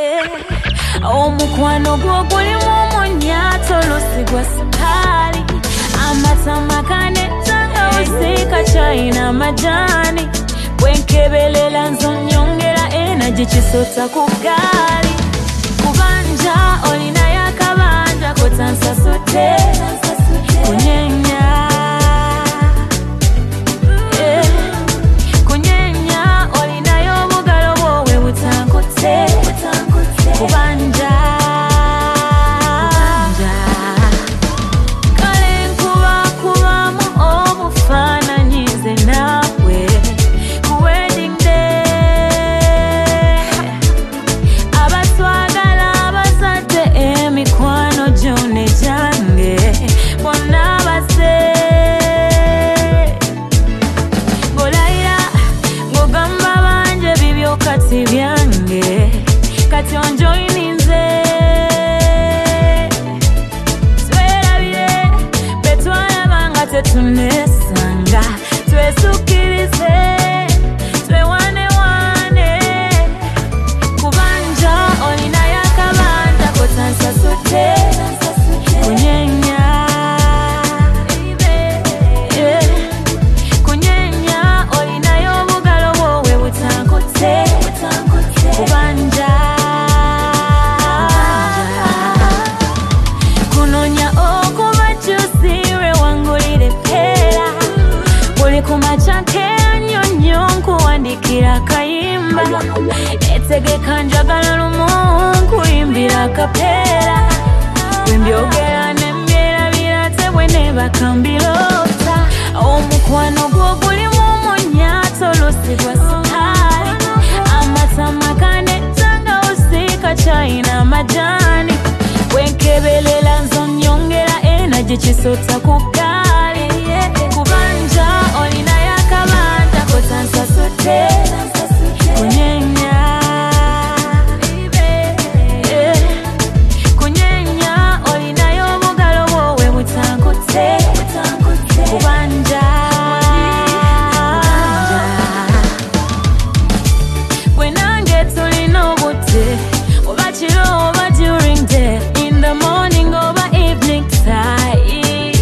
Omukwano gwo gulimu omunyato lusigwa sukali amatama kanetanga usika china majani bwenkebelela nzonyongera energy chisota ku gali kubanja olina yakabanja kotansa sote kunyenya kunyenya olina yobugalo bwowe butankote kubanja kale nkuba kubamu obufaananyize nawe ku wedding day abatwagala abazadde emikwano gyone gyange bonna base ngolayira ng'ogamba banje bibyo kati byange kati onjoyininze twerabire betwalabanga tetunesanga twesukirize twewanewane kubanja olina yakabanja kotansa sote kunyenya kunyenya olina yobugalo bwowe butankote kubanja kunonya okuba kyusire wangulire pera buli kumacake nyonyo nkuwandikira kayimba etegeka njagala lumu nkuyimbira kapera wembyogera nembyera birate bwene bakambirota omukwano gwo gulimu omunyato lusigwa sukali amatama kanetanga usika china majani bwenkebelela nzonyongera energy chisota ku gali kubanja olina yakabanja kotansa sote kunyenya kunyenya olina yobugalo bwowe butankote kubanja bwenange tulina obute oba kiro oba during day in the morning oba evening time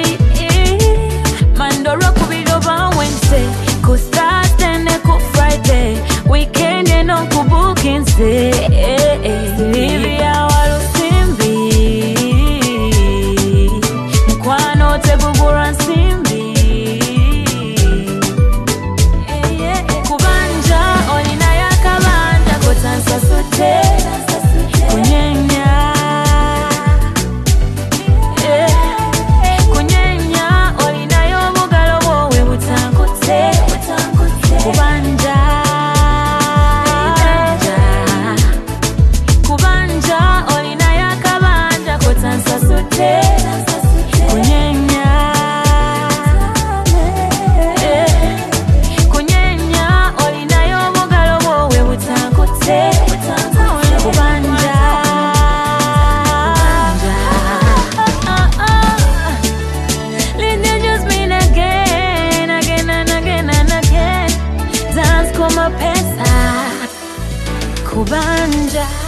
mandoro kubiro ba Wednesday ku Thursday ne ku Friday weekend eno ku bookinze Livia walusimbi mukwano tegugura nsimbi kubanja olina yakabanja kotansa sote kunyenya kunyenya olina yobugalo bwowe butankote kubanja kubanja olina yakabanja kotansa sote kunyenya kunyenya olina yobugalo bwowe butankote kubanja Linda just mean again and again dance koma pesa kubanja